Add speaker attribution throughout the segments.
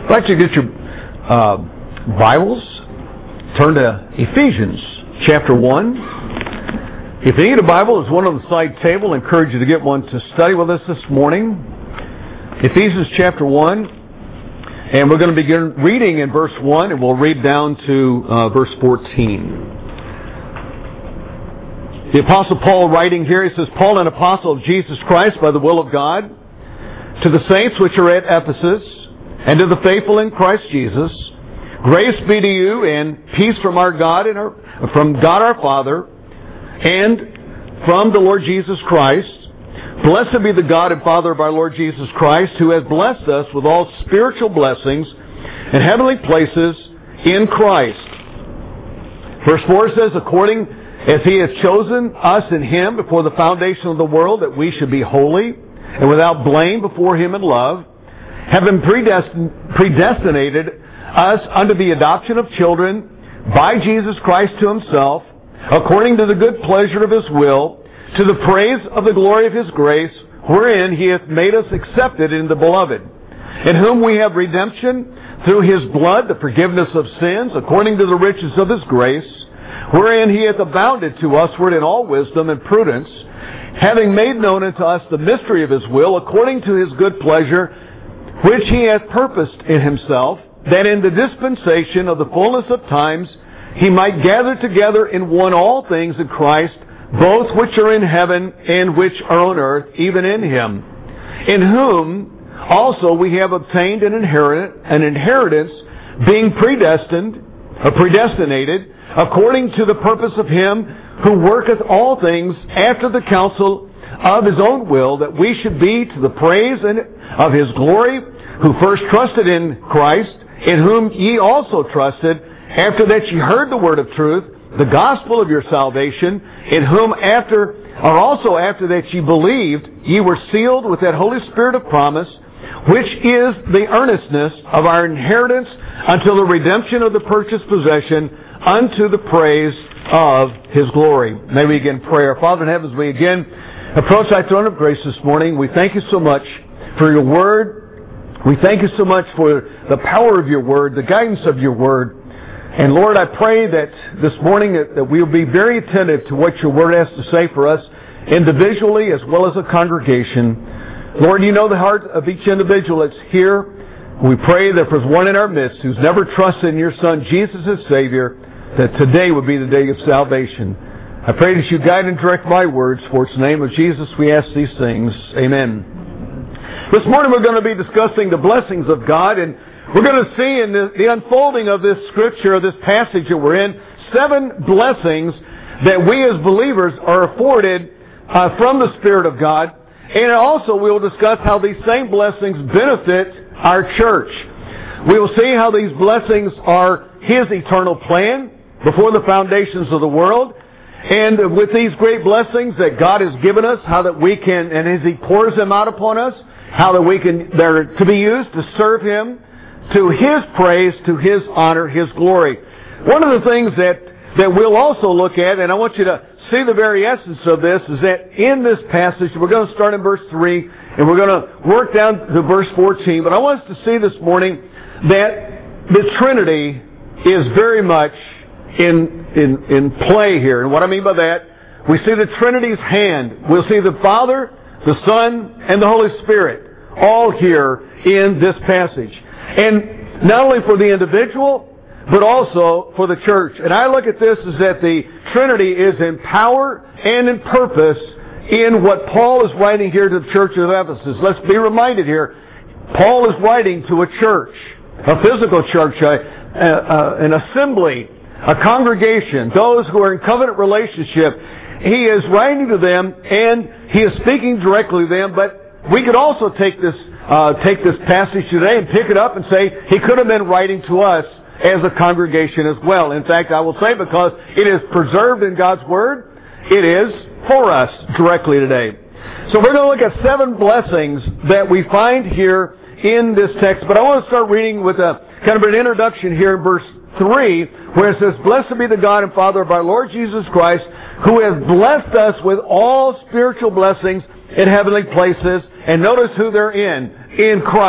Speaker 1: I'd like to get your Bibles. Turn to Ephesians chapter 1. If you need a Bible, there's one on the side table. I encourage you to get one to study with us this morning. Ephesians chapter 1. And we're going to begin reading in verse 1, and we'll read down to verse 14. The Apostle Paul writing here, he says, Paul, an apostle of Jesus Christ by the will of God, to the saints which are at Ephesus, and to the faithful in Christ Jesus, grace be to you and peace from our God and from God our Father, and from the Lord Jesus Christ. Blessed be the God and Father of our Lord Jesus Christ, who has blessed us with all spiritual blessings in heavenly places in Christ. Verse 4 says, according as He has chosen us in Him before the foundation of the world, that we should be holy and without blame before Him in love, having predestinated us unto the adoption of children by Jesus Christ to Himself, according to the good pleasure of His will, to the praise of the glory of His grace, wherein He hath made us accepted in the Beloved, in whom we have redemption through His blood, the forgiveness of sins, according to the riches of His grace, wherein He hath abounded to usward in all wisdom and prudence, having made known unto us the mystery of His will, according to His good pleasure, which He hath purposed in Himself, that in the dispensation of the fullness of times He might gather together in one all things in Christ, both which are in heaven and which are on earth, even in Him, in whom also we have obtained an inheritance, being predestinated, according to the purpose of Him who worketh all things after the counsel of His own will, that we should be to the praise of His glory, who first trusted in Christ, in whom ye also trusted, after that ye heard the word of truth, the gospel of your salvation, in whom after that ye believed, ye were sealed with that Holy Spirit of promise, which is the earnestness of our inheritance until the redemption of the purchased possession, unto the praise of His glory. May we again pray. Our Father in heaven, as we again approach Thy throne of grace this morning, we thank You so much for Your word. We thank You so much for the power of Your word, the guidance of Your word. And Lord, I pray that this morning that we will be very attentive to what Your word has to say for us individually as well as a congregation. Lord, You know the heart of each individual that's here. We pray that if there's one in our midst who's never trusted in Your Son, Jesus as Savior, that today would be the day of salvation. I pray that You guide and direct my words, for it's in the name of Jesus we ask these things. Amen. This morning we're going to be discussing the blessings of God, and we're going to see in the unfolding of this scripture, this passage that we're in, 7 blessings that we as believers are afforded from the Spirit of God. And also we will discuss how these same blessings benefit our church. We will see how these blessings are His eternal plan before the foundations of the world. And with these great blessings that God has given us, how that we can, and as He pours them out upon us, how that they're to be used to serve Him, to His praise, to His honor, His glory. One of the things that we'll also look at, and I want you to see the very essence of this, is that in this passage, we're going to start in verse 3, and we're going to work down to verse 14, but I want us to see this morning that the Trinity is very much in play here. And what I mean by that, we see the Trinity's hand. We'll see the Father, the Son, and the Holy Spirit all here in this passage. And not only for the individual, but also for the church. And I look at this as that the Trinity is in power and in purpose in what Paul is writing here to the church of Ephesus. Let's be reminded here, Paul is writing to a church, a physical church, an assembly, a congregation, those who are in covenant relationship. He is writing to them, and he is speaking directly to them, but we could also take this passage today and pick it up and say he could have been writing to us as a congregation as well. In fact, I will say, because it is preserved in God's Word, it is for us directly today. So we're going to look at 7 blessings that we find here in this text, but I want to start reading with a kind of an introduction here in verse 3, where it says, Blessed be the God and Father of our Lord Jesus Christ, who has blessed us with all spiritual blessings in heavenly places. And notice who they're in Christ.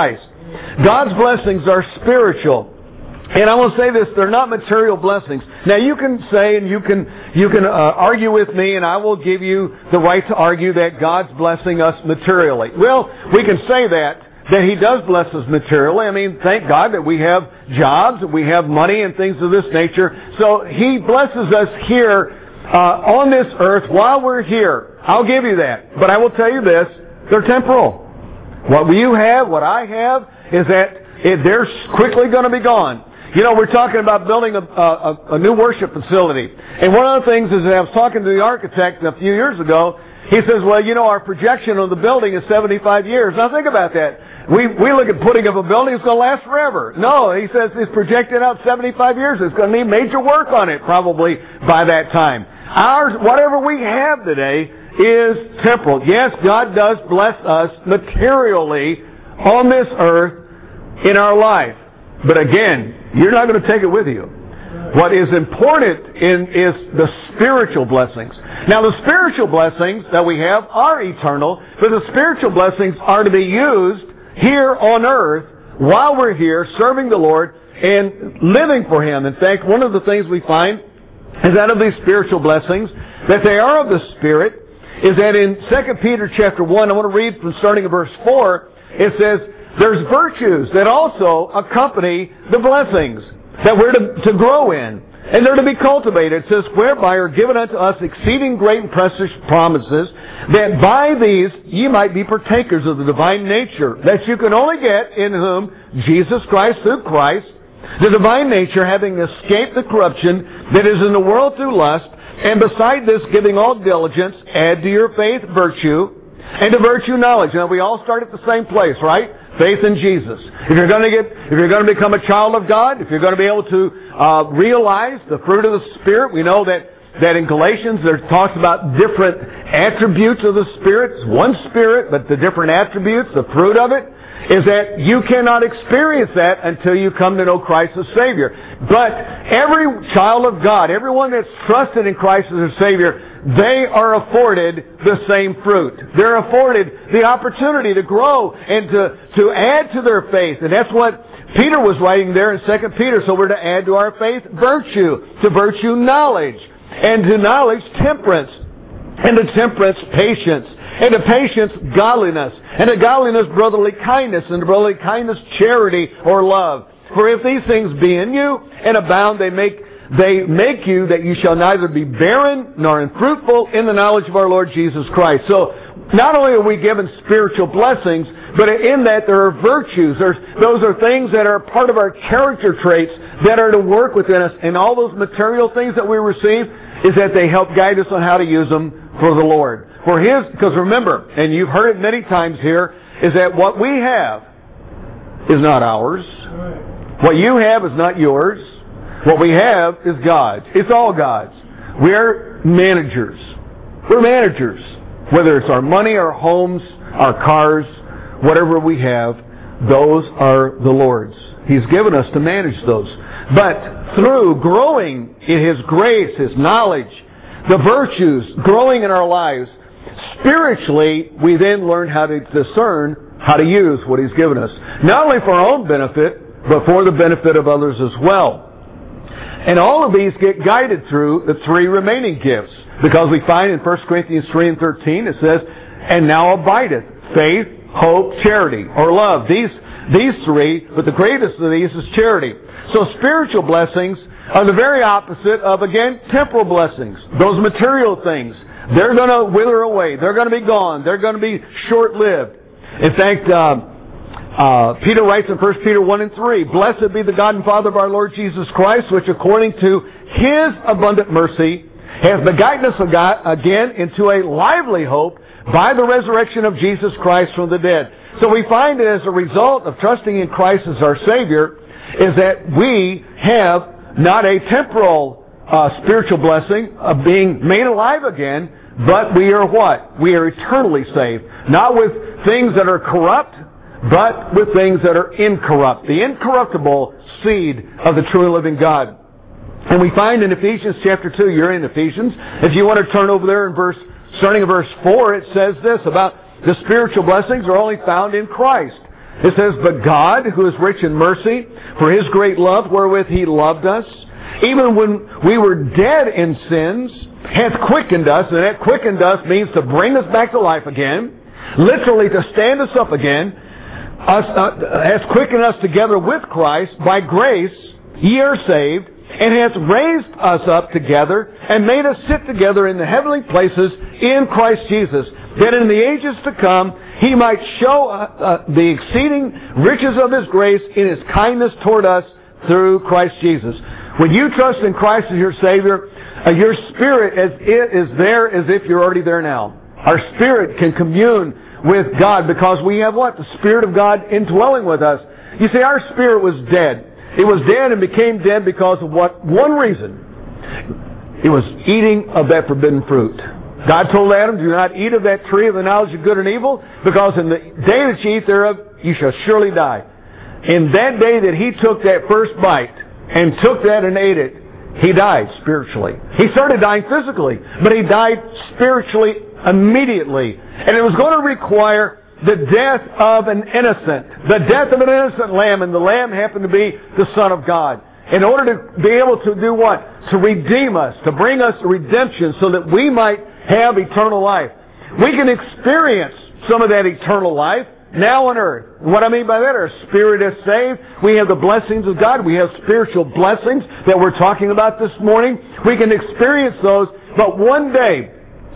Speaker 1: God's blessings are spiritual. And I will say this, they're not material blessings. Now you can say and you can argue with me, and I will give you the right to argue that God's blessing us materially. Well, we can say that He does bless us materially. I mean, thank God that we have jobs, that we have money and things of this nature. So He blesses us here on this earth while we're here. I'll give you that. But I will tell you this, they're temporal. What you have, what I have, is that they're quickly going to be gone. You know, we're talking about building a new worship facility. And one of the things is that I was talking to the architect a few years ago. He says, well, you know, our projection of the building is 75 years. Now think about that. We look at putting up a building, it's going to last forever. No, he says it's projected out 75 years. It's going to need major work on it probably by that time. Ours, whatever we have today, is temporal. Yes, God does bless us materially on this earth in our life. But again, you're not going to take it with you. What is important is the spiritual blessings. Now, the spiritual blessings that we have are eternal, but the spiritual blessings are to be used here on earth while we're here serving the Lord and living for Him. In fact, one of the things we find is out of these spiritual blessings, that they are of the Spirit, is that in 2 Peter chapter 1, I want to read from starting at verse 4, it says, there's virtues that also accompany the blessings that we're to grow in. And they're to be cultivated. It says, whereby are given unto us exceeding great and precious promises, that by these ye might be partakers of the divine nature, that you can only get in whom Jesus Christ, through Christ, the divine nature, having escaped the corruption that is in the world through lust, and beside this giving all diligence, add to your faith virtue, and to virtue knowledge. Now we all start at the same place, right? Faith in Jesus. If you're going to become a child of God, if you're going to be able to realize the fruit of the Spirit, we know that in Galatians there talks about different attributes of the Spirit. It's one Spirit, but the different attributes, the fruit of it, is that you cannot experience that until you come to know Christ as Savior. But every child of God, everyone that's trusted in Christ as their Savior, they are afforded the same fruit. They're afforded the opportunity to grow and to add to their faith. And that's what Peter was writing there in 2 Peter. So we're to add to our faith virtue, to virtue knowledge, and to knowledge temperance, and to temperance patience, and to patience godliness, and to godliness brotherly kindness, and to brotherly kindness charity or love. For if these things be in you and abound, they make you that you shall neither be barren nor unfruitful in the knowledge of our Lord Jesus Christ. So not only are we given spiritual blessings, but in that there are virtues. Those are things that are part of our character traits that are to work within us. And all those material things that we receive is that they help guide us on how to use them for the Lord. Because remember, and you've heard it many times here, is that what we have is not ours. What you have is not yours. What we have is God's. It's all God's. We're managers. We're managers. Whether it's our money, our homes, our cars, whatever we have, those are the Lord's. He's given us to manage those. But through growing in His grace, His knowledge, the virtues, growing in our lives, spiritually, we then learn how to discern how to use what He's given us. Not only for our own benefit, but for the benefit of others as well. And all of these get guided through the three remaining gifts. Because we find in 1 Corinthians 3 and 13, it says, and now abideth faith, hope, charity, or love. These three, but the greatest of these is charity. So spiritual blessings are the very opposite of, again, temporal blessings. Those material things. They're going to wither away. They're going to be gone. They're going to be short-lived. In fact, Peter writes in 1 Peter 1 and 3, blessed be the God and Father of our Lord Jesus Christ, which according to His abundant mercy has begotten us again into a lively hope by the resurrection of Jesus Christ from the dead. So we find that as a result of trusting in Christ as our Savior, is that we have not a temporal spiritual blessing of being made alive again, but we are what? We are eternally saved. Not with things that are corrupt, but with things that are incorrupt. The incorruptible seed of the true and living God. And we find in Ephesians chapter 2, you're in Ephesians, if you want to turn over there in starting in verse 4, it says this about the spiritual blessings are only found in Christ. It says, but God, who is rich in mercy, for His great love wherewith He loved us, even when we were dead in sins, hath quickened us. And that quickened us means to bring us back to life again, literally to stand us up again, has quickened us together with Christ. By grace ye are saved, and hath raised us up together, and made us sit together in the heavenly places in Christ Jesus, that in the ages to come He might show the exceeding riches of His grace in His kindness toward us through Christ Jesus. When you trust in Christ as your Savior, your spirit is there as if you're already there now. Our spirit can commune with God because we have what? The Spirit of God indwelling with us. You see, our spirit was dead. It was dead and became dead because of what? One reason. It was eating of that forbidden fruit. God told Adam, do not eat of that tree of the knowledge of good and evil, because in the day that you eat thereof, you shall surely die. In that day that he took that first bite and took that and ate it, he died spiritually. He started dying physically, but he died spiritually immediately. And it was going to require the death of an innocent, the death of an innocent lamb, and the lamb happened to be the Son of God. In order to be able to do what? To redeem us, to bring us redemption so that we might have eternal life. We can experience some of that eternal life now on earth. What I mean by that, our spirit is saved. We have the blessings of God. We have spiritual blessings that we're talking about this morning. We can experience those, but one day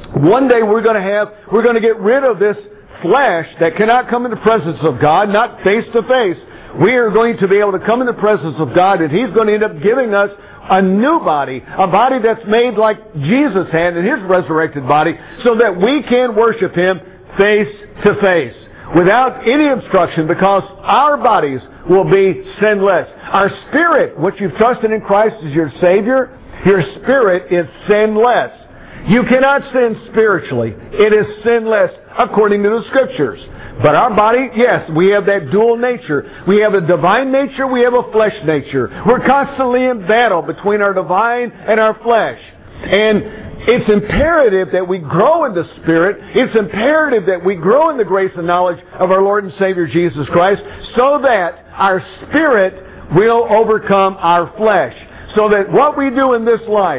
Speaker 1: we're going to get rid of this flesh that cannot come in the presence of God, not face to face. We are going to be able to come in the presence of God, and He's going to end up giving us a new body, a body that's made like Jesus had in His resurrected body, so that we can worship Him face to face without any obstruction, because our bodies will be sinless. Our spirit, which you've trusted in Christ as your Savior, your spirit is sinless. You cannot sin spiritually. It is sinless according to the Scriptures. But our body, yes, we have that dual nature. We have a divine nature, we have a flesh nature. We're constantly in battle between our divine and our flesh. And it's imperative that we grow in the Spirit. It's imperative that we grow in the grace and knowledge of our Lord and Savior Jesus Christ, so that our spirit will overcome our flesh. So that what we do in this life,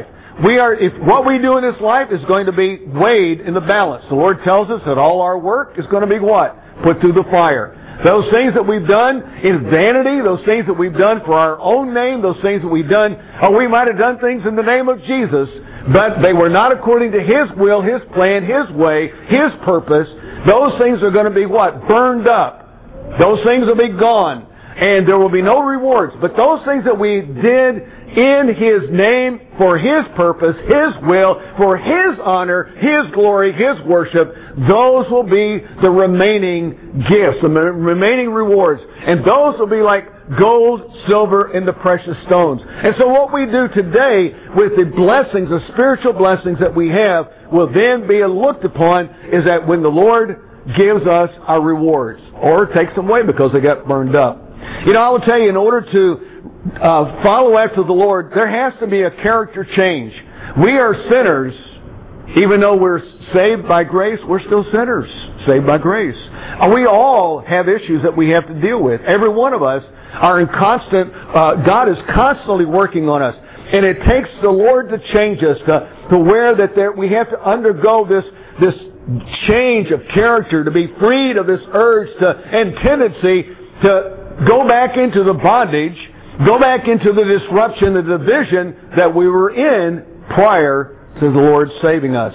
Speaker 1: what we do in this life is going to be weighed in the balance. The Lord tells us that all our work is going to be what? Put through the fire. Those things that we've done in vanity, those things that we've done for our own name, those things that we've done, we might have done things in the name of Jesus, but they were not according to His will, His plan, His way, His purpose. Those things are going to be what? Burned up. Those things will be gone. And there will be no rewards. But those things that we did in His name, for His purpose, His will, for His honor, His glory, His worship, those will be the remaining gifts, the remaining rewards. And those will be like gold, silver, and the precious stones. And so what we do today with the blessings, the spiritual blessings that we have, will then be looked upon is that when the Lord gives us our rewards, or takes them away because they got burned up. You know, I will tell you, in order to follow after the Lord, there has to be a character change. We are sinners. Even though we're saved by grace, we're still sinners, saved by grace. We all have issues that we have to deal with. Every one of us are in constant, God is constantly working on us. And it takes the Lord to change us, to where that we have to undergo this change of character, to be freed of this urge and tendency to go back into the bondage, go back into the disruption, the division that we were in prior to the Lord saving us.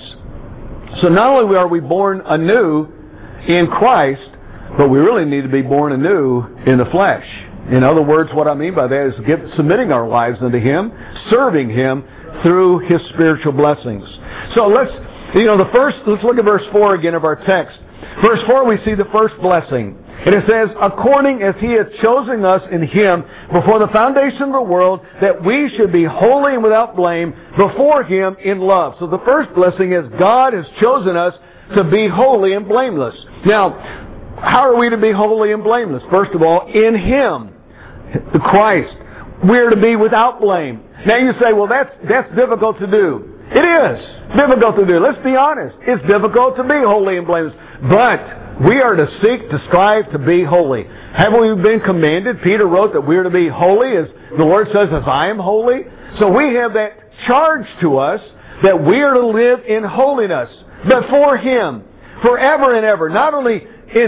Speaker 1: So not only are we born anew in Christ, but we really need to be born anew in the flesh. In other words, what I mean by that is submitting our lives unto Him, serving Him through His spiritual blessings. So let's look at verse 4 again of our text. Verse 4, we see the first blessing. And it says, according as He hath chosen us in Him before the foundation of the world, that we should be holy and without blame before Him in love. So the first blessing is God has chosen us to be holy and blameless. Now, how are we to be holy and blameless? First of all, in Him, the Christ, we are to be without blame. Now you say, well, that's difficult to do. It is difficult to do. Let's be honest. It's difficult to be holy and blameless. But we are to seek to strive to be holy. Haven't we been commanded? Peter wrote that we are to be holy, as the Lord says, as I am holy. So we have that charge to us that we are to live in holiness before Him forever and ever. Not only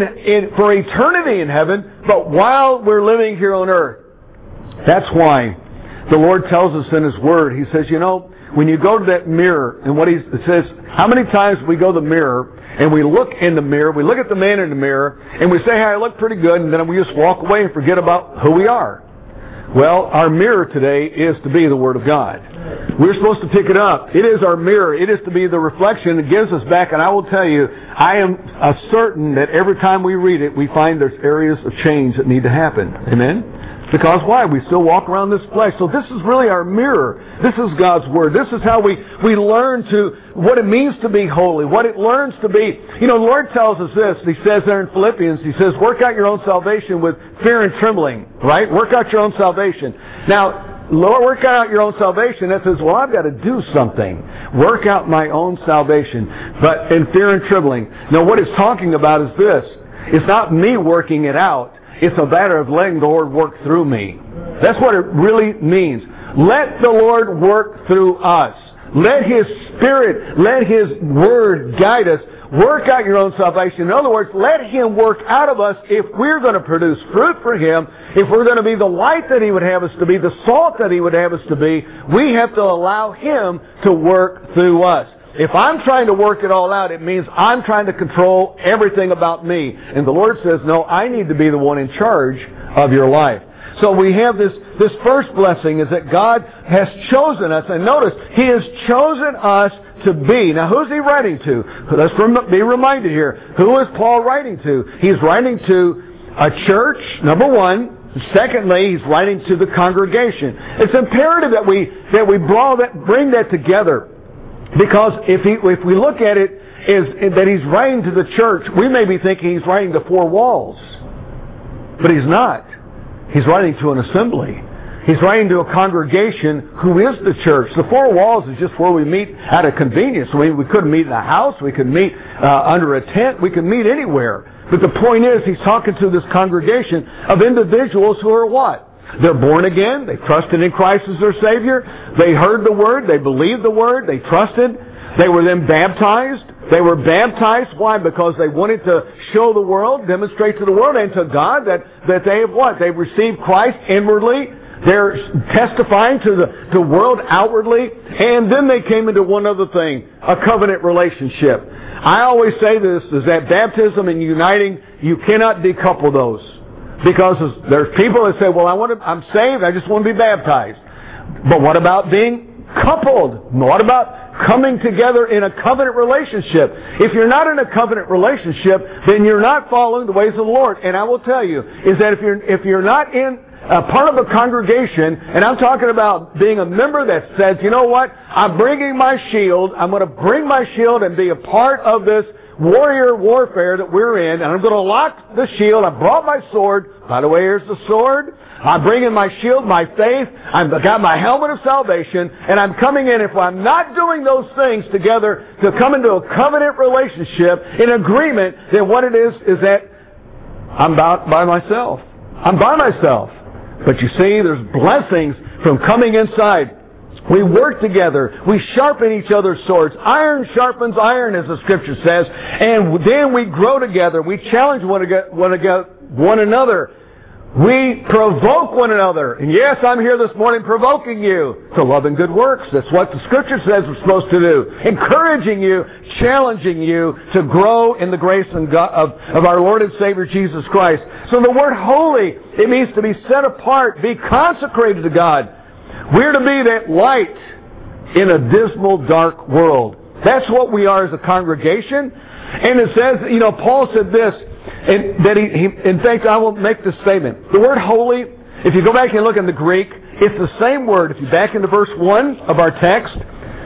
Speaker 1: for eternity in heaven, but while we're living here on earth. That's why the Lord tells us in His Word, He says, when you go to that mirror, and it says, how many times we go to the mirror and we look in the mirror, we look at the man in the mirror, and we say, hey, I look pretty good, and then we just walk away and forget about who we are. Well, our mirror today is to be the Word of God. We're supposed to pick it up. It is our mirror. It is to be the reflection that gives us back. And I will tell you, I am certain that every time we read it, we find there's areas of change that need to happen. Amen? Because why? We still walk around this flesh. So this is really our mirror. This is God's Word. This is how we learn what it means to be holy, what it learns to be. The Lord tells us this. He says there in Philippians, He says, work out your own salvation with fear and trembling. Right? Work out your own salvation. Now, Lord, work out your own salvation. That says, well, I've got to do something. Work out my own salvation, but in fear and trembling. Now, what it's talking about is this. It's not me working it out. It's a matter of letting the Lord work through me. That's what it really means. Let the Lord work through us. Let His Spirit, let His Word guide us. Work out your own salvation. In other words, let Him work out of us if we're going to produce fruit for Him, if we're going to be the light that He would have us to be, the salt that He would have us to be. We have to allow Him to work through us. If I'm trying to work it all out, it means I'm trying to control everything about me. And the Lord says, no, I need to be the one in charge of your life. So we have this first blessing is that God has chosen us. And notice, He has chosen us to be. Now, who's He writing to? Let's be reminded here. Who is Paul writing to? He's writing to a church, number one. Secondly, he's writing to the congregation. It's imperative that we bring that together. Because if we look at it as that he's writing to the church, we may be thinking he's writing to four walls. But he's not. He's writing to an assembly. He's writing to a congregation who is the church. The four walls is just where we meet out of convenience. We couldn't meet in a house. We could meet under a tent. We could meet anywhere. But the point is, he's talking to this congregation of individuals who are what? They're born again. They trusted in Christ as their Savior. They heard the Word. They believed the Word. They trusted. They were then baptized. They were baptized. Why? Because they wanted to show the world, demonstrate to the world and to God that they have what? They've received Christ inwardly. They're testifying to the world outwardly. And then they came into one other thing, a covenant relationship. I always say this, is that baptism and uniting, you cannot decouple those. Because there's people that say, well, I'm saved, I just want to be baptized. But what about being coupled? What about coming together in a covenant relationship? If you're not in a covenant relationship, then you're not following the ways of the Lord. And I will tell you, is that if you're not in a part of a congregation, and I'm talking about being a member that says, you know what, I'm bringing my shield, I'm going to bring my shield and be a part of this warrior warfare that we're in, and I'm going to lock the shield. I brought my sword. By the way, here's the sword. I'm bringing my shield, my faith. I've got my helmet of salvation, and I'm coming in. If I'm not doing those things together to come into a covenant relationship, in agreement, then what it is that I'm by myself. I'm by myself. But you see, there's blessings from coming inside. We work together. We sharpen each other's swords. Iron sharpens iron, as the Scripture says. And then we grow together. We challenge one another. We provoke one another. And yes, I'm here this morning provoking you to love and good works. That's what the Scripture says we're supposed to do. Encouraging you, challenging you to grow in the grace of our Lord and Savior Jesus Christ. So the word holy, it means to be set apart, be consecrated to God. We're to be that light in a dismal, dark world. That's what we are as a congregation. And it says, Paul said this, and that in fact, I will make this statement. The word holy, if you go back and look in the Greek, it's the same word. If you back into verse 1 of our text,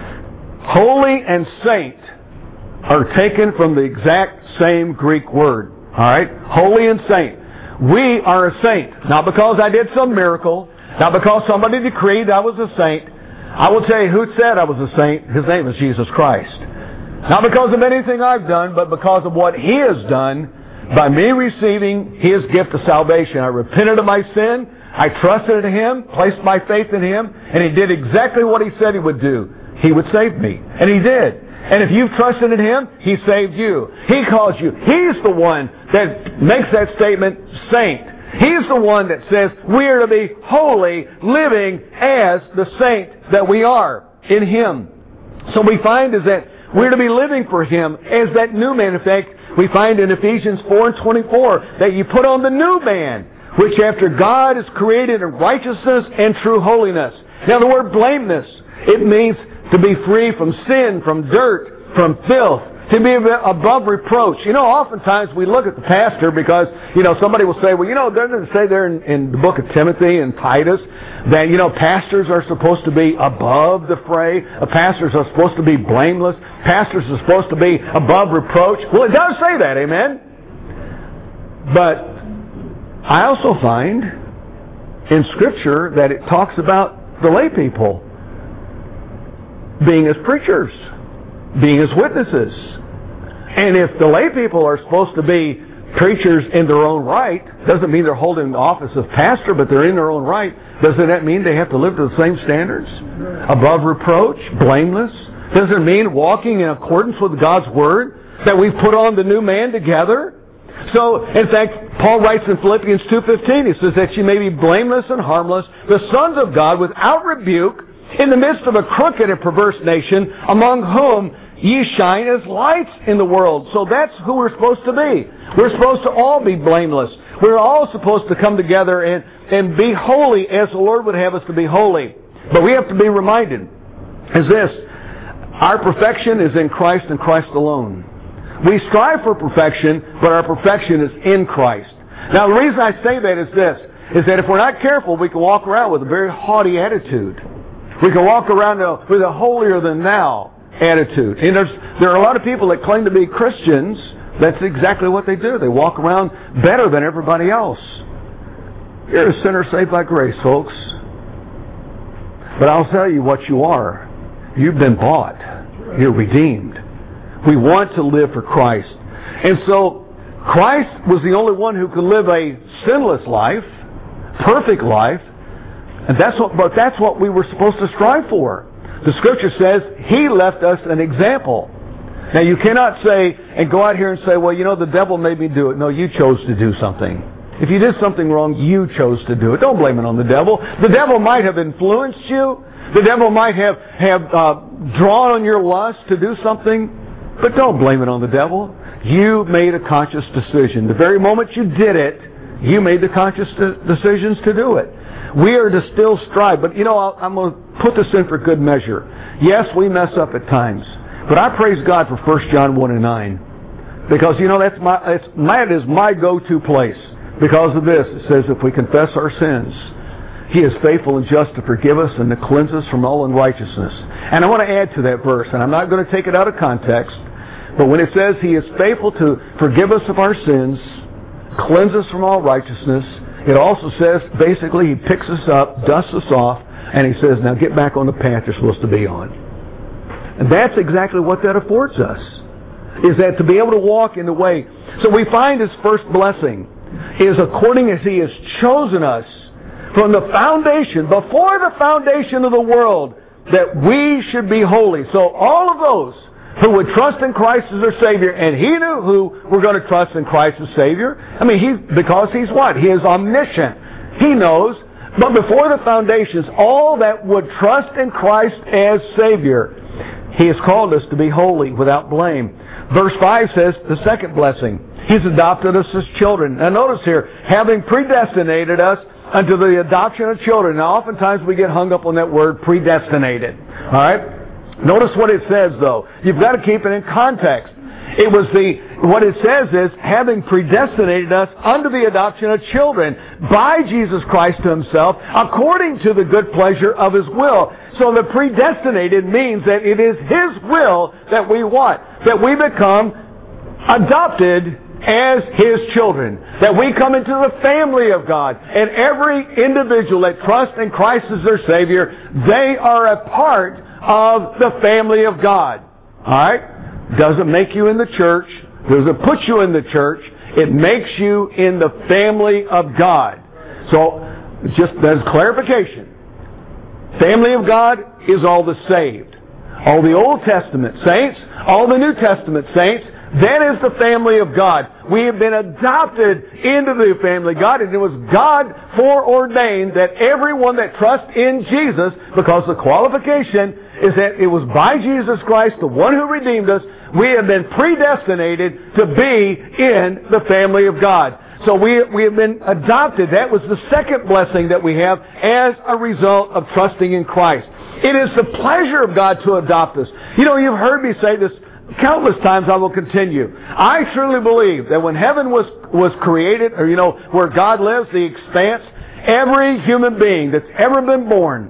Speaker 1: holy and saint are taken from the exact same Greek word. All right? Holy and saint. We are a saint. Not because I did some miracle. Not because somebody decreed I was a saint. I will tell you who said I was a saint. His name is Jesus Christ. Not because of anything I've done, but because of what He has done by me receiving His gift of salvation. I repented of my sin. I trusted in Him, placed my faith in Him, and He did exactly what He said He would do. He would save me. And He did. And if you've trusted in Him, He saved you. He calls you. He's the one that makes that statement, saint. He's the one that says we are to be holy, living as the saint that we are in Him. So we find is that we're to be living for Him as that new man. In fact, we find in Ephesians 4:24 that you put on the new man, which after God is created in righteousness and true holiness. Now the word blameless, it means to be free from sin, from dirt, from filth, to be above reproach. You know, oftentimes we look at the pastor because, somebody will say, well, doesn't it say there in the book of Timothy and Titus that, pastors are supposed to be above the fray. Pastors are supposed to be blameless. Pastors are supposed to be above reproach. Well, it does say that, amen? But I also find in Scripture that it talks about the lay people being as preachers, being as witnesses. And if the lay people are supposed to be preachers in their own right, doesn't mean they're holding the office of pastor, but they're in their own right. Doesn't that mean they have to live to the same standards? Above reproach, blameless. Doesn't mean walking in accordance with God's Word, that we put on the new man together. So, in fact, Paul writes in Philippians 2:15, he says that you may be blameless and harmless, the sons of God without rebuke, in the midst of a crooked and perverse nation, among whom ye shine as lights in the world. So that's who we're supposed to be. We're supposed to all be blameless. We're all supposed to come together and be holy as the Lord would have us to be holy. But we have to be reminded, is this, our perfection is in Christ and Christ alone. We strive for perfection, but our perfection is in Christ. Now the reason I say that is this, is that if we're not careful, we can walk around with a very haughty attitude. We can walk around with a holier-than-thou attitude. And there are a lot of people that claim to be Christians. That's exactly what they do. They walk around better than everybody else. You're a sinner saved by grace, folks. But I'll tell you what you are. You've been bought. You're redeemed. We want to live for Christ. And so Christ was the only one who could live a sinless life, perfect life, and that's what we were supposed to strive for. The Scripture says He left us an example. Now you cannot say and go out here and say, well, the devil made me do it. No, you chose to do something. If you did something wrong, you chose to do it. Don't blame it on the devil. The devil might have influenced you. The devil might have drawn on your lust to do something. But don't blame it on the devil. You made a conscious decision. The very moment you did it, you made the conscious decisions to do it. We are to still strive. But I'm going to put this in for good measure. Yes, we mess up at times. But I praise God for 1 John 1:9. Because, that is my go-to place. Because of this, it says if we confess our sins, He is faithful and just to forgive us and to cleanse us from all unrighteousness. And I want to add to that verse, and I'm not going to take it out of context, but when it says He is faithful to forgive us of our sins, cleanse us from all righteousness, it also says, basically, He picks us up, dusts us off, and He says, now get back on the path you're supposed to be on. And that's exactly what that affords us, is that to be able to walk in the way. So we find His first blessing is according as He has chosen us from the foundation, before the foundation of the world, that we should be holy. So all of those who would trust in Christ as their Savior, and He knew who were going to trust in Christ as Savior. Because He's what? He is omniscient. He knows. But before the foundations, all that would trust in Christ as Savior, He has called us to be holy without blame. Verse 5 says the second blessing. He's adopted us as children. Now notice here, having predestinated us unto the adoption of children. Now oftentimes we get hung up on that word predestinated. Alright? Notice what it says though. You've got to keep it in context. What it says is, having predestinated us unto the adoption of children by Jesus Christ to Himself, according to the good pleasure of His will. So the predestinated means that it is His will that we what? That we become adopted as His children. That we come into the family of God. And every individual that trusts in Christ as their Savior, they are a part of the family of God. Alright? Doesn't make you in the church. Doesn't put you in the church. It makes you in the family of God. So, just as clarification, family of God is all the saved. All the Old Testament saints, all the New Testament saints, that is the family of God. We have been adopted into the family of God, and it was God foreordained that everyone that trusts in Jesus, because the qualification is that it was by Jesus Christ, the one who redeemed us, we have been predestinated to be in the family of God. So we have been adopted. That was the second blessing that we have as a result of trusting in Christ. It is the pleasure of God to adopt us. You know, you've heard me say this countless times. I will continue. I truly believe that when heaven was created, or where God lives, the expanse, every human being that's ever been born,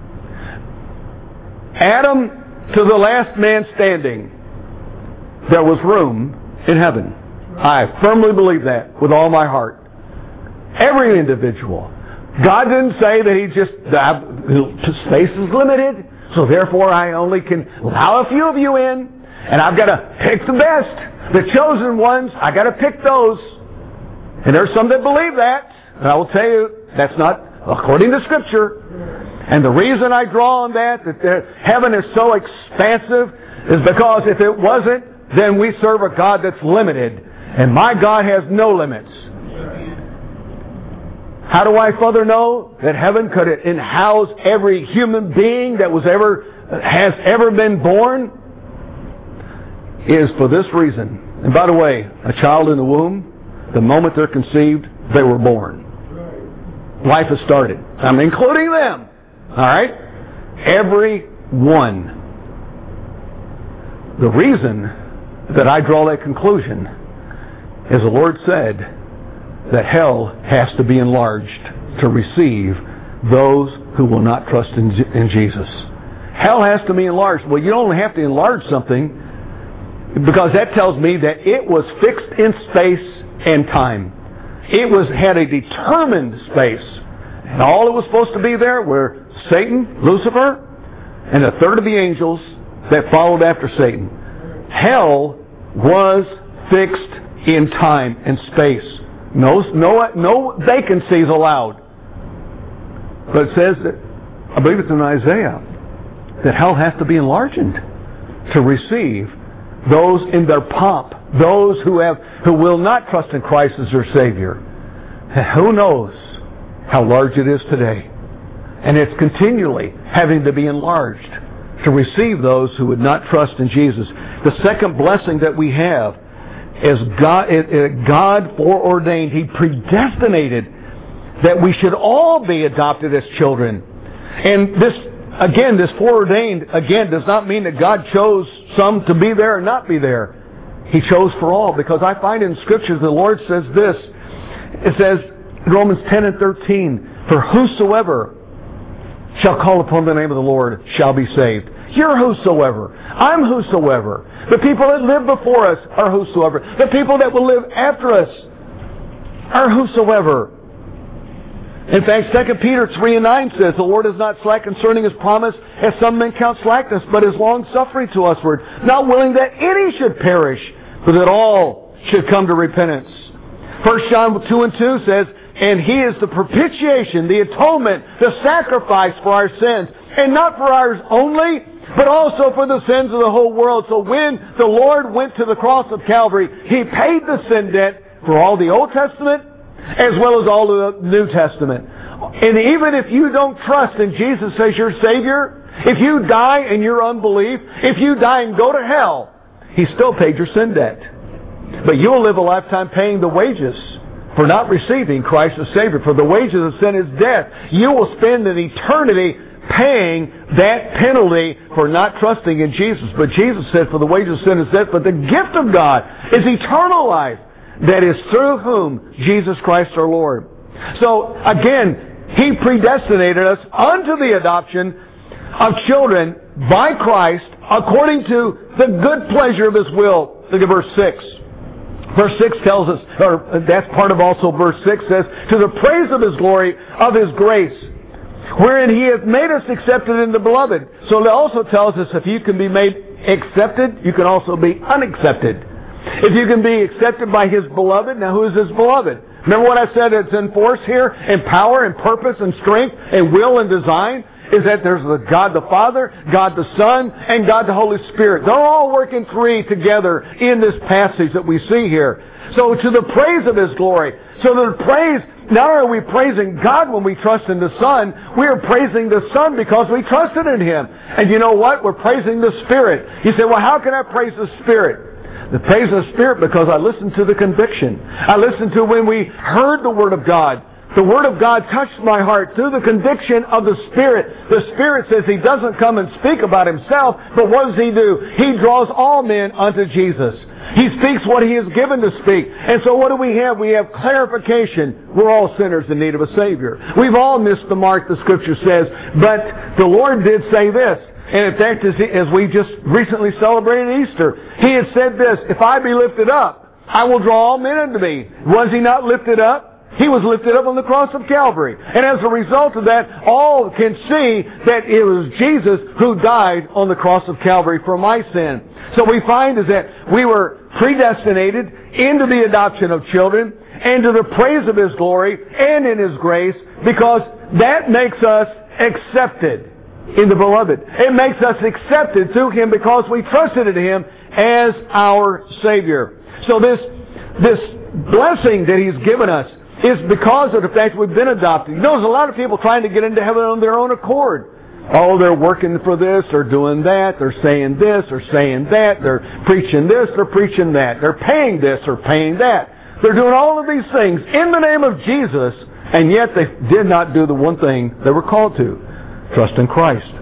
Speaker 1: Adam to the last man standing, there was room in heaven. I firmly believe that with all my heart. Every individual. God didn't say that space is limited, so therefore I only can allow a few of you in, and I've got to pick the best. The chosen ones, I got to pick those. And there's some that believe that, and I will tell you, that's not according to Scripture. And the reason I draw on that heaven is so expansive, is because if it wasn't, then we serve a God that's limited. And my God has no limits. How do I further know that heaven could house every human being that has ever been born? Is for this reason. And by the way, a child in the womb, the moment they're conceived, they were born. Life has started. I'm including them. Alright? Every one. The reason that I draw that conclusion is the Lord said that hell has to be enlarged to receive those who will not trust in Jesus. Hell has to be enlarged. Well, you only have to enlarge something because that tells me that it was fixed in space and time. It had a determined space. And all it was supposed to be there were Satan, Lucifer, and a third of the angels that followed after Satan. Hell was fixed in time and space. No vacancies allowed. But it says that, I believe it's in Isaiah, that hell has to be enlarged to receive those in their pomp, those who will not trust in Christ as their Savior. And who knows how large it is today. And it's continually having to be enlarged to receive those who would not trust in Jesus. The second blessing that we have is God foreordained. He predestinated that we should all be adopted as children. And this foreordained, does not mean that God chose some to be there or not be there. He chose for all, because I find in Scripture the Lord says this. It says, Romans 10 and 13, for whosoever shall call upon the name of the Lord shall be saved. You're whosoever. I'm whosoever. The people that lived before us are whosoever. The people that will live after us are whosoever. In fact, 2 Peter 3 and 9 says, the Lord is not slack concerning His promise, as some men count slackness, but is long-suffering to usward, not willing that any should perish, but that all should come to repentance. 1 John 2 and 2 says, and He is the propitiation, the atonement, the sacrifice for our sins, and not for ours only, but also for the sins of the whole world. So when the Lord went to the cross of Calvary, He paid the sin debt for all the Old Testament as well as all the New Testament. And even if you don't trust in Jesus as your Savior, if you die in your unbelief, if you die and go to hell, He still paid your sin debt. But you'll live a lifetime paying the wages for not receiving Christ as Savior. For the wages of sin is death. You will spend an eternity paying that penalty for not trusting in Jesus. But Jesus said, for the wages of sin is death, but the gift of God is eternal life, that is through whom Jesus Christ our Lord. So, again, He predestinated us unto the adoption of children by Christ according to the good pleasure of His will. Look at verse 6. Verse 6 tells us, or that's part of also verse 6 says, to the praise of His glory, of His grace, wherein He hath made us accepted in the beloved. So it also tells us if you can be made accepted, you can also be unaccepted. If you can be accepted by His beloved, now who is His beloved? Remember what I said, it's in force here, in power and purpose and strength and will and design, is that there's the God the Father, God the Son, and God the Holy Spirit. They're all working three together in this passage that we see here. So to the praise of His glory. So the praise, not only are we praising God when we trust in the Son, we are praising the Son because we trusted in Him. And you know what? We're praising the Spirit. You say, well, how can I praise the Spirit? The praise of the Spirit because I listened to the conviction. I listened to when we heard the Word of God. The Word of God touched my heart through the conviction of the Spirit. The Spirit says He doesn't come and speak about Himself, but what does He do? He draws all men unto Jesus. He speaks what He is given to speak. And so what do we have? We have clarification. We're all sinners in need of a Savior. We've all missed the mark, the Scripture says. But the Lord did say this. And in fact, as we just recently celebrated Easter, He had said this, if I be lifted up, I will draw all men unto me. Was He not lifted up? He was lifted up on the cross of Calvary. And as a result of that, all can see that it was Jesus who died on the cross of Calvary for my sin. So we find is that we were predestinated into the adoption of children and to the praise of His glory and in His grace, because that makes us accepted in the beloved. It makes us accepted through Him because we trusted in Him as our Savior. So this blessing that He's given us is because of the fact we've been adopted. You know, there's a lot of people trying to get into heaven on their own accord. Oh, they're working for this, they're doing that, they're saying this, they're saying that, they're preaching this, they're preaching that, they're paying this, or paying that. They're doing all of these things in the name of Jesus, and yet they did not do the one thing they were called to. Trust in Christ.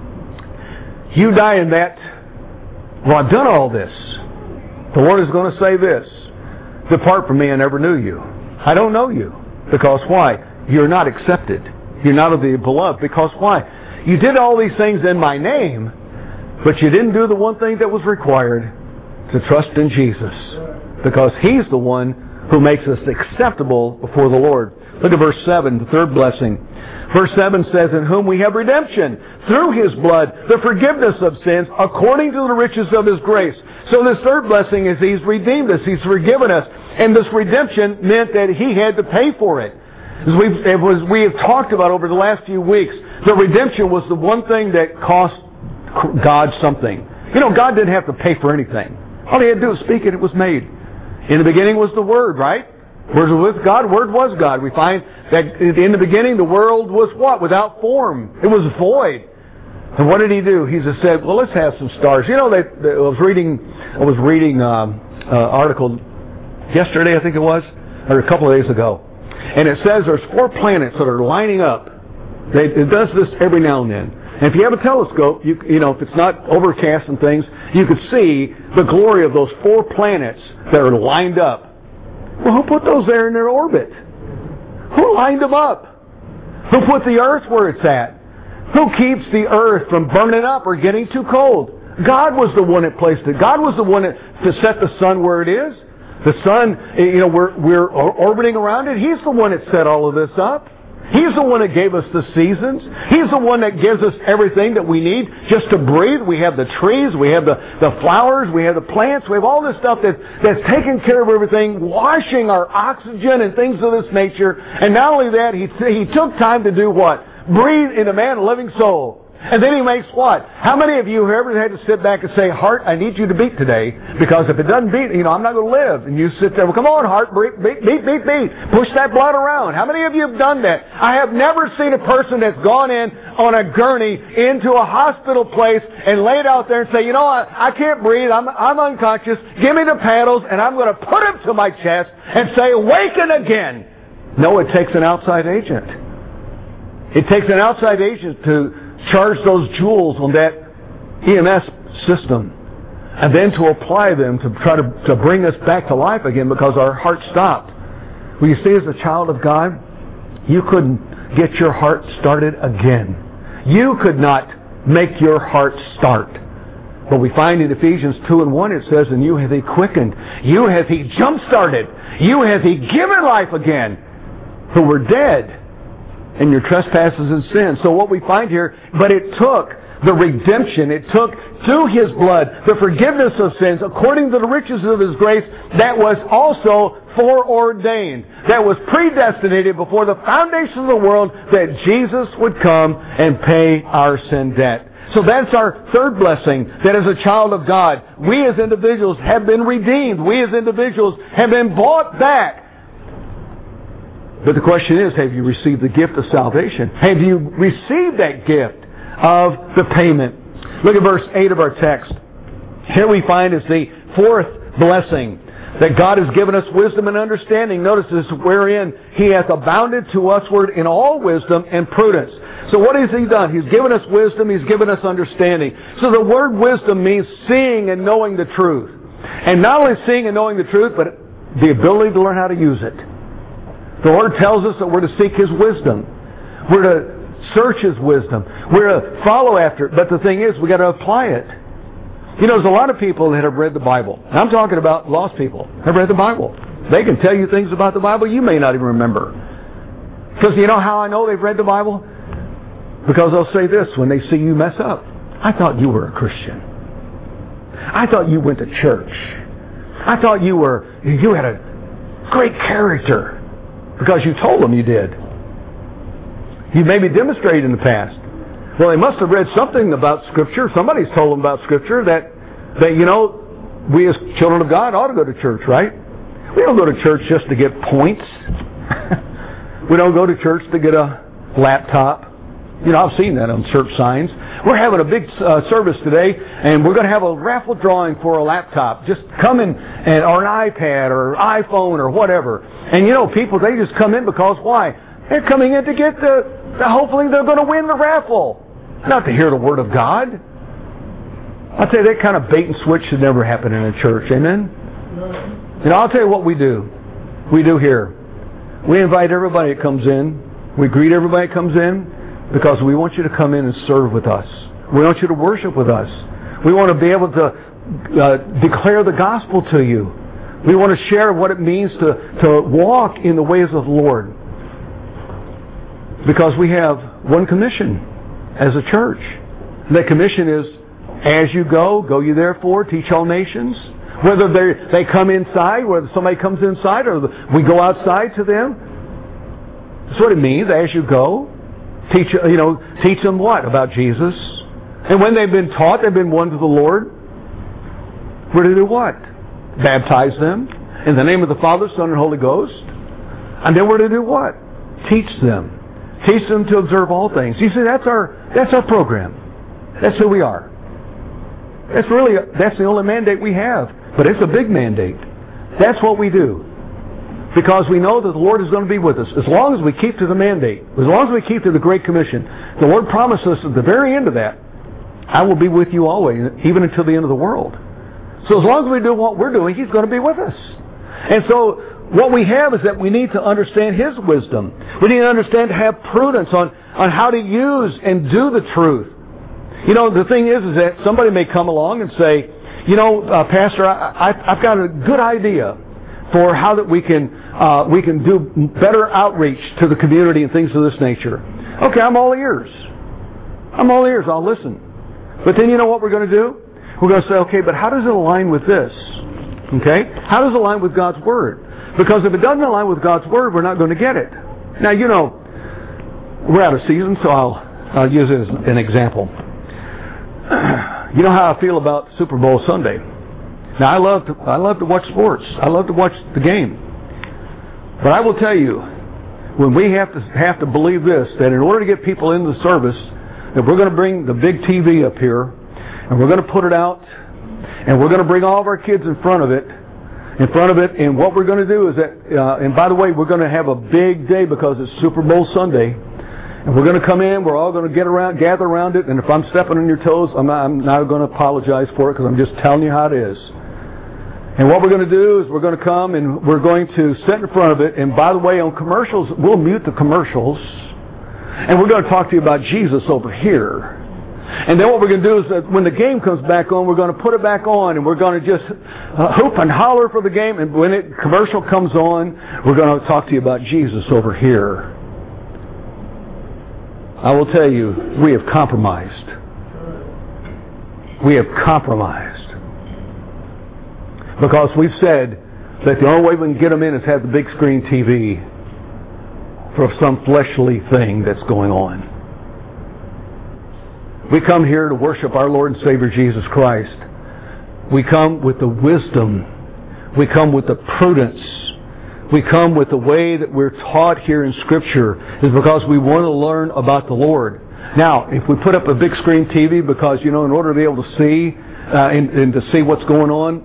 Speaker 1: You die in that, well, I've done all this. The Lord is going to say this, depart from me, I never knew you. I don't know you. Because why? You're not accepted. You're not of the beloved. Because why? You did all these things in my name, but you didn't do the one thing that was required, to trust in Jesus. Because He's the one who makes us acceptable before the Lord. Look at verse 7, the third blessing. Verse 7 says, in whom we have redemption, through His blood, the forgiveness of sins, according to the riches of His grace. So this third blessing is He's redeemed us. He's forgiven us. And this redemption meant that He had to pay for it. As we have talked about over the last few weeks, the redemption was the one thing that cost God something. You know, God didn't have to pay for anything. All He had to do was speak and it was made. In the beginning was the Word, right? Word was with God, Word was God. We find that in the beginning the world was what? Without form. It was void. And what did He do? He just said, well, let's have some stars. You know, I was reading an article yesterday, I think it was, or a couple of days ago. And it says there's 4 planets that are lining up. It does this every now and then. And if you have a telescope, you know, if it's not overcast and things, you could see the glory of those 4 planets that are lined up. Well, who put those there in their orbit? Who lined them up? Who put the earth where it's at? Who keeps the earth from burning up or getting too cold? God was the one that placed it. God was the one that set the sun where it is. The sun, you know, we're orbiting around it. He's the one that set all of this up. He's the one that gave us the seasons. He's the one that gives us everything that we need just to breathe. We have the trees, we have the flowers, we have the plants, we have all this stuff that's taking care of everything, washing our oxygen and things of this nature. And not only that, He took time to do what? Breathe in a man a living soul. And then He makes what? How many of you have ever had to sit back and say, heart, I need you to beat today, because if it doesn't beat, you know, I'm not going to live. And you sit there, well, come on, heart, beat. Push that blood around. How many of you have done that? I have never seen a person that's gone in on a gurney into a hospital place and laid out there and say, you know, I can't breathe, I'm unconscious, give me the paddles, and I'm going to put them to my chest and say, awaken again. No, it takes an outside agent. It takes an outside agent to charge those joules on that EMS system, and then to apply them to try to bring us back to life again because our heart stopped. Well, you see, as a child of God, you couldn't get your heart started again. You could not make your heart start. But we find in Ephesians 2:1 it says, and you hath He quickened, you hath He jump-started, you hath He given life again, who were dead in your trespasses and sins. So what we find here, but it took the redemption, it took through His blood the forgiveness of sins according to the riches of His grace that was also foreordained, that was predestinated before the foundation of the world, that Jesus would come and pay our sin debt. So that's our third blessing, that as a child of God, we as individuals have been redeemed. We as individuals have been bought back. But the question is, have you received the gift of salvation? Have you received that gift of the payment? Look at verse 8 of our text. Here we find is the fourth blessing, that God has given us wisdom and understanding. Notice this, wherein He hath abounded to usward in all wisdom and prudence. So what has He done? He's given us wisdom, He's given us understanding. So the word wisdom means seeing and knowing the truth. And not only seeing and knowing the truth, but the ability to learn how to use it. The Lord tells us that we're to seek His wisdom. We're to search His wisdom. We're to follow after it. But the thing is, we've got to apply it. You know, there's a lot of people that have read the Bible. I'm talking about lost people have read the Bible. They can tell you things about the Bible you may not even remember. Because you know how I know they've read the Bible? Because they'll say this when they see you mess up. I thought you were a Christian. I thought you went to church. I thought you had a great character. Because you told them you did. You maybe demonstrated in the past. Well, they must have read something about Scripture. Somebody's told them about Scripture that you know, we as children of God ought to go to church, right? We don't go to church just to get points. We don't go to church to get a laptop. You know, I've seen that on church signs. We're having a big service today, and we're going to have a raffle drawing for a laptop. Just come in, or an iPad, or iPhone, or whatever. And you know, people, they just come in because why? They're coming in to get hopefully they're going to win the raffle. Not to hear the Word of God. I'll tell you, that kind of bait and switch should never happen in a church. Amen? You know, I'll tell you what we do. We do here. We invite everybody that comes in. We greet everybody that comes in because we want you to come in and serve with us. We want you to worship with us. We want to be able to declare the gospel to you. We want to share what it means to walk in the ways of the Lord. Because we have one commission as a church. And that commission is, as you go ye therefore, teach all nations. Whether they come inside, whether somebody comes inside, or we go outside to them. That's what it means, as you go. Teach them what? About Jesus. And when they've been taught, they've been won to the Lord. We're to do what? Baptize them in the name of the Father, Son, and Holy Ghost. And then we're to do what? Teach them. Teach them to observe all things. You see, that's our program. That's who we are. That's the only mandate we have. But it's a big mandate. That's what we do. Because we know that the Lord is going to be with us. As long as we keep to the mandate, as long as we keep to the Great Commission, the Lord promised us at the very end of that, I will be with you always, even until the end of the world. So as long as we do what we're doing, He's going to be with us. And so what we have is that we need to understand His wisdom. We need to understand to have prudence on how to use and do the truth. You know, the thing is that somebody may come along and say, you know, Pastor, I've got a good idea for how that we can do better outreach to the community and things of this nature. Okay, I'm all ears. I'll listen. But then you know what we're going to do? We're going to say, okay, but how does it align with this? Okay? How does it align with God's Word? Because if it doesn't align with God's Word, we're not going to get it. Now, you know, we're out of season, so I'll use it as an example. You know how I feel about Super Bowl Sunday. Now, I love to watch sports. I love to watch the game. But I will tell you, when we have to believe this, that in order to get people into the service, that we're going to bring the big TV up here, and we're going to put it out, and we're going to bring all of our kids in front of it, and what we're going to do is that, and by the way, we're going to have a big day because it's Super Bowl Sunday, and we're going to come in, we're all going to gather around it, and if I'm stepping on your toes, I'm not going to apologize for it because I'm just telling you how it is. And what we're going to do is we're going to come and we're going to sit in front of it, and by the way, on commercials, we'll mute the commercials, and we're going to talk to you about Jesus over here. And then what we're going to do is that when the game comes back on, we're going to put it back on, and we're going to just hoop and holler for the game. And when commercial comes on, we're going to talk to you about Jesus over here. I will tell you, we have compromised. We have compromised. Because we've said that the only way we can get them in is have the big screen TV for some fleshly thing that's going on. We come here to worship our Lord and Savior Jesus Christ. We come with the wisdom. We come with the prudence. We come with the way that we're taught here in Scripture is because we want to learn about the Lord. Now, if we put up a big screen TV because, in order to be able to see and to see what's going on,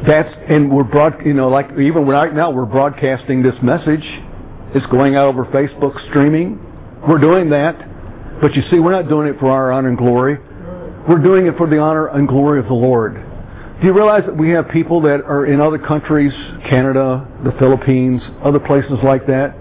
Speaker 1: like even right now we're broadcasting this message. It's going out over Facebook streaming. We're doing that. But you see, we're not doing it for our honor and glory. We're doing it for the honor and glory of the Lord. Do you realize that we have people that are in other countries, Canada, the Philippines, other places like that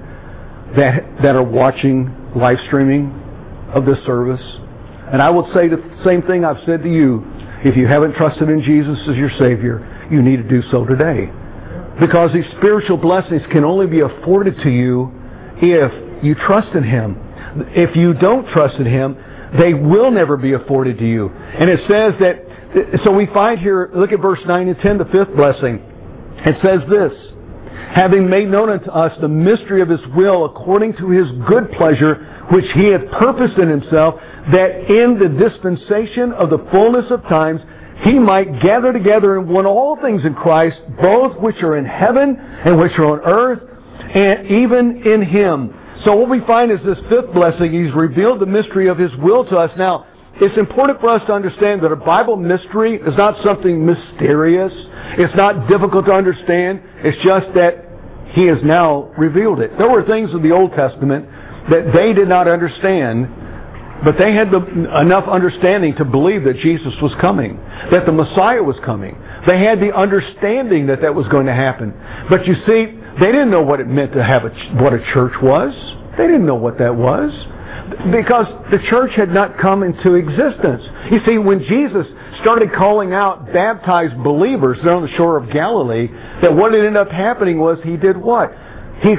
Speaker 1: are watching live streaming of this service? And I will say the same thing I've said to you. If you haven't trusted in Jesus as your Savior, you need to do so today. Because these spiritual blessings can only be afforded to you if you trust in Him. If you don't trust in Him, they will never be afforded to you. And it says that, so we find here, look at verse 9 and 10, the fifth blessing. It says this, having made known unto us the mystery of His will according to His good pleasure, which He hath purposed in Himself, that in the dispensation of the fullness of times He might gather together in one all things in Christ, both which are in heaven and which are on earth, and even in Him. So what we find is this fifth blessing, He's revealed the mystery of His will to us. Now, it's important for us to understand that a Bible mystery is not something mysterious. It's not difficult to understand. It's just that He has now revealed it. There were things in the Old Testament that they did not understand, but they had enough understanding to believe that Jesus was coming, that the Messiah was coming. They had the understanding that that was going to happen. But you see, they didn't know what it meant to have what a church was. They didn't know what that was. Because the church had not come into existence. You see, when Jesus started calling out baptized believers there on the shore of Galilee, that what ended up happening was He did what? He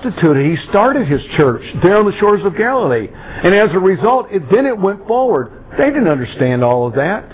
Speaker 1: started His church there on the shores of Galilee. And as a result, then it went forward. They didn't understand all of that.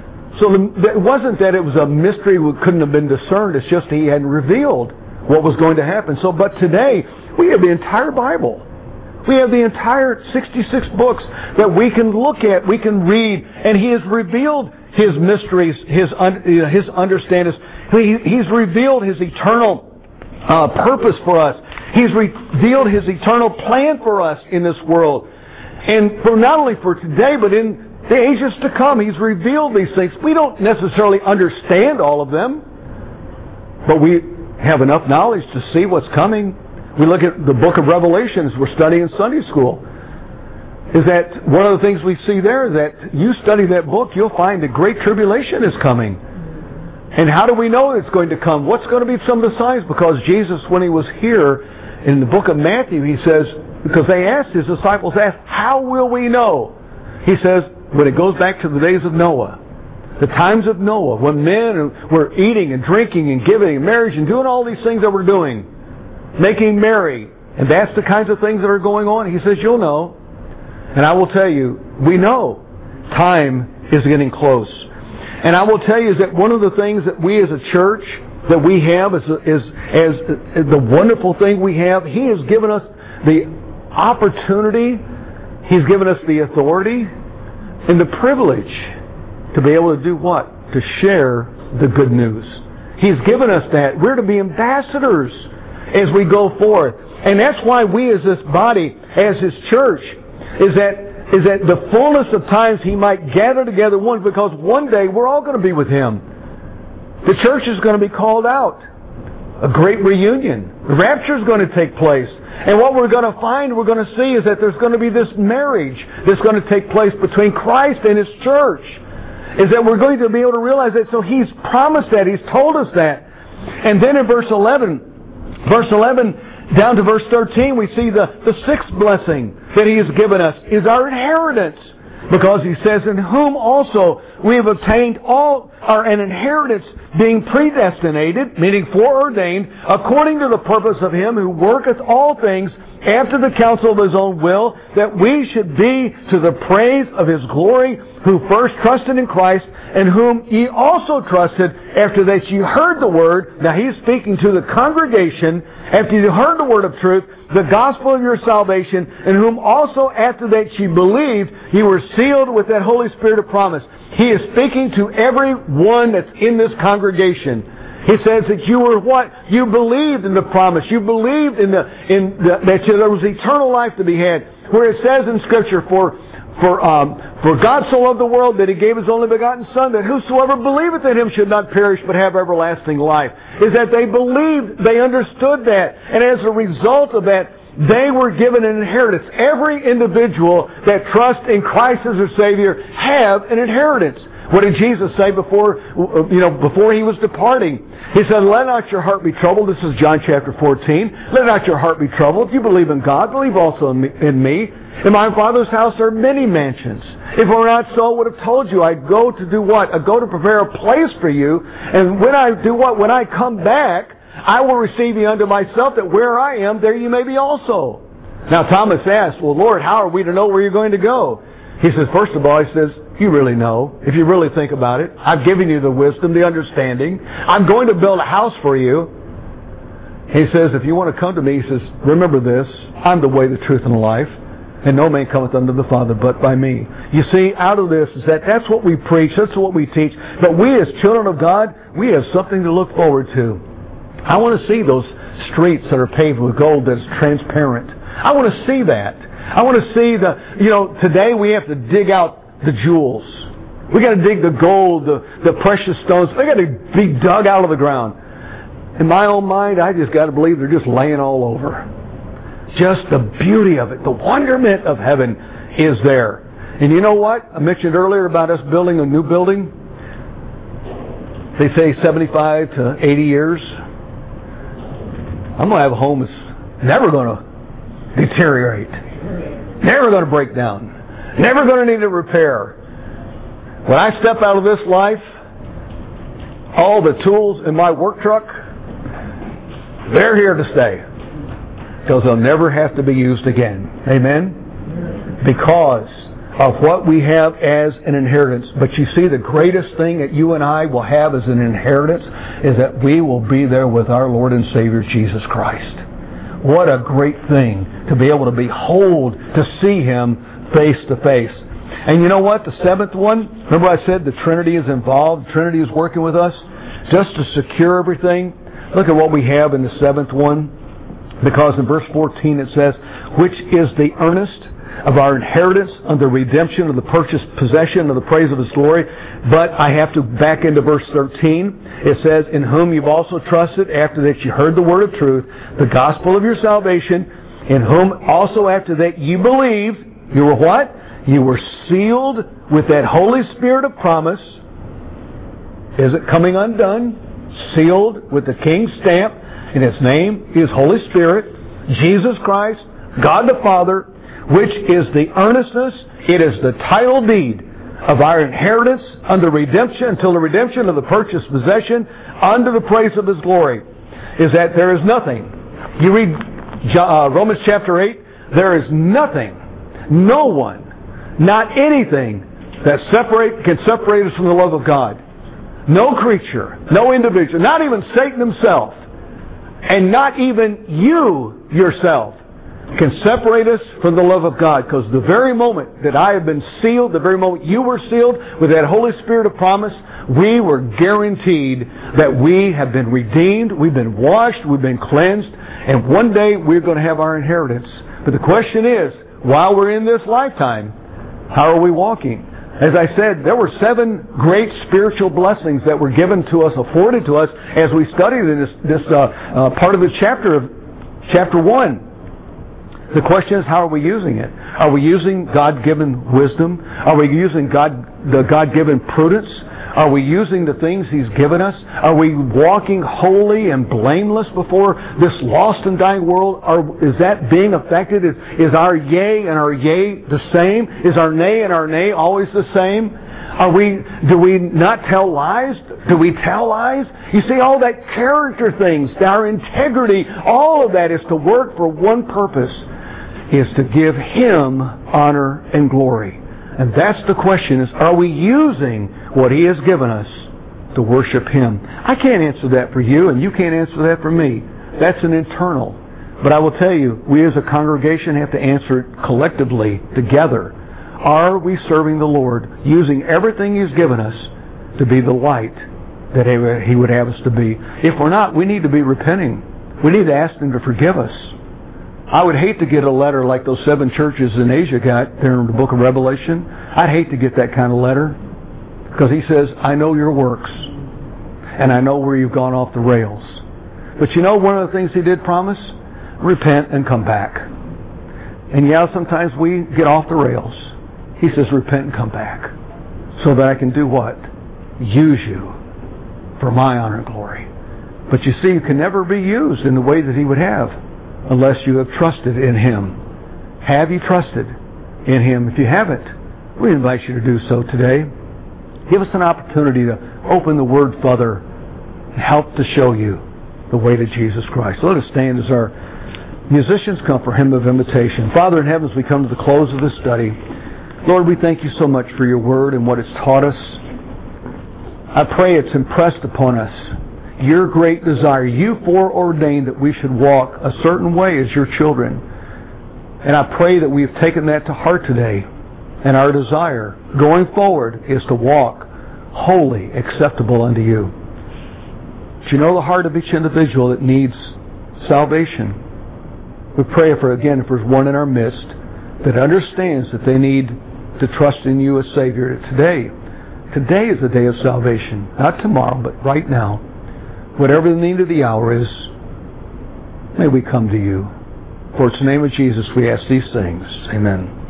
Speaker 1: So it wasn't that it was a mystery that couldn't have been discerned. It's just He had revealed what was going to happen. But today, we have the entire Bible. We have the entire 66 books that we can look at, we can read, and He has revealed His mysteries, His understandings. He's revealed His eternal purpose for us. He's revealed His eternal plan for us in this world. And for not only for today, but in the ages to come, He's revealed these things. We don't necessarily understand all of them, but we have enough knowledge to see what's coming. We look at the book of Revelation as we're studying in Sunday school. Is that one of the things we see there, that you study that book, you'll find the great tribulation is coming. And how do we know it's going to come? What's going to be some of the signs? Because Jesus, when He was here in the book of Matthew, He says, because they asked, His disciples asked, how will we know? He says, when it goes back to the days of Noah, the times of Noah, when men were eating and drinking and giving and marriage and doing all these things that we're doing, making merry, and that's the kinds of things that are going on. He says, you'll know. And I will tell you, we know time is getting close. And I will tell you is that one of the things that we as a church, that we have is the wonderful thing we have, He has given us the opportunity, He's given us the authority and the privilege to be able to do what? To share the good news. He's given us that. We're to be ambassadors as we go forth. And that's why we as this body, as His church, is that the fullness of times He might gather together one, because one day we're all going to be with Him. The church is going to be called out. A great reunion. The rapture is going to take place. And what we're going to find, we're going to see, is that there's going to be this marriage that's going to take place between Christ and His church. Is that we're going to be able to realize that. So He's promised that. He's told us that. And then in verse 11 down to verse 13, we see the sixth blessing that He has given us is our inheritance. Because he says, in whom also we have obtained an inheritance, being predestinated, meaning foreordained, according to the purpose of him who worketh all things after the counsel of his own will, that we should be to the praise of his glory, who first trusted in Christ, and whom ye also trusted after that ye heard the word. Now he's speaking to the congregation. After you heard the word of truth, the gospel of your salvation, in whom also after that ye believed, ye were sealed with that Holy Spirit of promise. He is speaking to everyone that's in this congregation. He says that you were what? You believed in the promise. You believed that there was eternal life to be had. Where it says in Scripture, for God so loved the world that He gave His only begotten Son, that whosoever believeth in Him should not perish but have everlasting life. Is that they believed, they understood that, and as a result of that, they were given an inheritance. Every individual that trusts in Christ as their Savior have an inheritance. What did Jesus say before He was departing? He said, let not your heart be troubled. This is John chapter 14. Let not your heart be troubled. If you believe in God, believe also in me. In my Father's house are many mansions. If it were not so, I would have told you, I go to do what? I go to prepare a place for you. And when I do what? When I come back, I will receive you unto myself, that where I am, there you may be also. Now Thomas asked, well, Lord, how are we to know where you're going to go? He says, first of all, he says, you really know, if you really think about it. I've given you the wisdom, the understanding. I'm going to build a house for you. He says, if you want to come to me, he says, remember this, I'm the way, the truth, and the life, and no man cometh unto the Father but by me. You see, out of this is that's what we preach, that's what we teach. But we as children of God, we have something to look forward to. I want to see those streets that are paved with gold that is transparent. I want to see that. I want to see today we have to dig out the jewels. We got to dig the gold, the precious stones. They got to be dug out of the ground. In my own mind, I just got to believe they're just laying all over. Just the beauty of it, the wonderment of heaven is there. And you know what? I mentioned earlier about us building a new building. They say 75 to 80 years. I'm going to have a home that's never going to deteriorate. Never going to break down. Never going to need a repair. When I step out of this life, all the tools in my work truck, they're here to stay. Because they'll never have to be used again. Amen? Because of what we have as an inheritance. But you see, the greatest thing that you and I will have as an inheritance is that we will be there with our Lord and Savior Jesus Christ. What a great thing to be able to behold, to see Him face to face. And you know what? The seventh one, remember I said the Trinity is involved, the Trinity is working with us just to secure everything. Look at what we have in the seventh one. Because in verse 14 it says, which is the earnest of our inheritance under redemption of the purchased possession of the praise of His glory. But I have to back into verse 13. It says, in whom you've also trusted after that you heard the word of truth, the gospel of your salvation, in whom also after that you believed, you were what? You were sealed with that Holy Spirit of promise. Is it coming undone? Sealed with the King's stamp. And His name is Holy Spirit, Jesus Christ, God the Father, which is the earnestness, it is the title deed of our inheritance under redemption, until the redemption of the purchased possession, under the praise of His glory. Is that there is nothing. You read Romans chapter 8, there is nothing, no one, not anything that can separate us from the love of God. No creature, no individual, not even Satan himself, and not even you yourself can separate us from the love of God. Because the very moment that I have been sealed, the very moment you were sealed with that Holy Spirit of promise, we were guaranteed that we have been redeemed, we've been washed, we've been cleansed, and one day we're going to have our inheritance. But the question is, while we're in this lifetime, how are we walking? As I said, there were 7 great spiritual blessings that were given to us, afforded to us, as we studied in this part of the chapter 1. The question is, how are we using it? Are we using God-given wisdom? Are we using the God-given prudence? Are we using the things He's given us? Are we walking holy and blameless before this lost and dying world? Is that being affected? Is our yea and our yea the same? Is our nay and our nay always the same? Do we not tell lies? Do we tell lies? You see, all that character things, our integrity, all of that is to work for one purpose, is to give Him honor and glory. And that's the question, is are we using what He has given us to worship Him? I can't answer that for you, and you can't answer that for me. That's an internal. But I will tell you, we as a congregation have to answer it collectively, together. Are we serving the Lord, using everything He's given us to be the light that He would have us to be? If we're not, we need to be repenting. We need to ask Him to forgive us. I would hate to get a letter like those 7 churches in Asia got there in the book of Revelation. I'd hate to get that kind of letter, because He says, I know your works, and I know where you've gone off the rails. But you know one of the things He did promise? Repent and come back. And yeah, sometimes we get off the rails. He says, repent and come back, so that I can do what? Use you for my honor and glory. But you see, you can never be used in the way that He would have unless you have trusted in Him. Have you trusted in Him? If you haven't, we invite you to do so today. Give us an opportunity to open the Word further and help to show you the way to Jesus Christ. Let us stand as our musicians come for hymn of invitation. Father in heaven, as we come to the close of this study, Lord, we thank you so much for your Word and what it's taught us. I pray it's impressed upon us your great desire. You foreordained that we should walk a certain way as your children. And I pray that we have taken that to heart today. And our desire going forward is to walk holy, acceptable unto you. But you know the heart of each individual that needs salvation. We pray if there's one in our midst that understands that they need to trust in you as Savior today. Today is the day of salvation. Not tomorrow, but right now. Whatever the need of the hour is, may we come to you. For it's in the name of Jesus we ask these things. Amen.